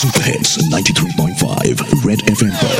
Super Hits 93.5 Red FM पर।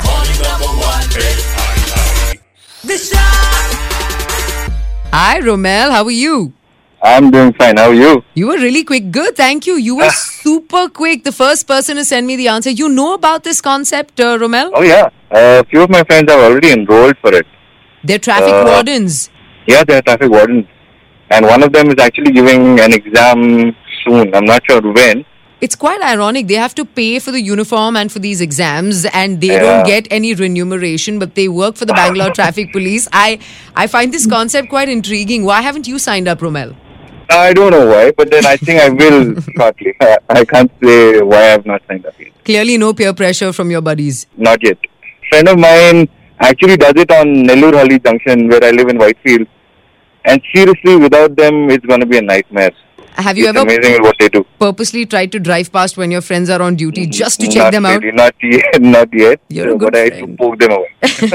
Hi, Romel. How are you? I'm doing fine. How are you? You were really quick. Good, thank you. You were super quick. The first person to send me the answer. You know about this concept, Romel? Oh, yeah. A few of my friends have already enrolled for it. They're traffic wardens. Yeah, they're traffic wardens. And one of them is actually giving an exam soon. I'm not sure when. It's quite ironic. They have to pay for the uniform and for these exams, and they Yeah. don't get any remuneration, but they work for the Bangalore Traffic Police. I find this concept quite intriguing. Why haven't you signed up, Romel? I don't know why, but then I think I will shortly. I can't say why I have not signed up yet. Clearly no peer pressure from your buddies. Not yet. A friend of mine actually does it on Nellore-Halli Junction, where I live in Whitefield. And seriously, without them, it's going to be a nightmare. Have you It's ever amazing what they do. purposely tried to drive past when your friends are on duty just to check them out? Really, not yet. Not yet. You're a good but I had friend. to poke them away.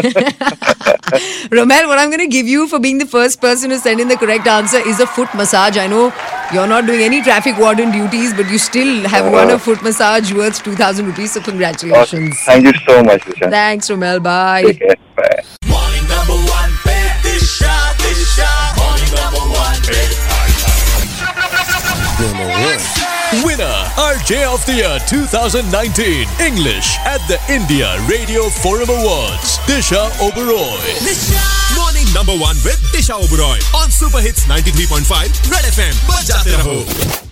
Romel, what I'm going to give you for being the first person to send in the correct answer is a foot massage. I know you're not doing any traffic warden duties, but you still have won a foot massage worth 2,000 rupees. So congratulations. Thank you so much, Vishal. Thanks, Romel. Bye. Take care. Bye. Morning number one, Disha. Morning number one, Winner, RJ of the Year 2019, English at the India Radio Forum Awards, Disha Oberoi. Morning number one with Disha Oberoi on Super Hits 93.5 Red FM. Bajate raho.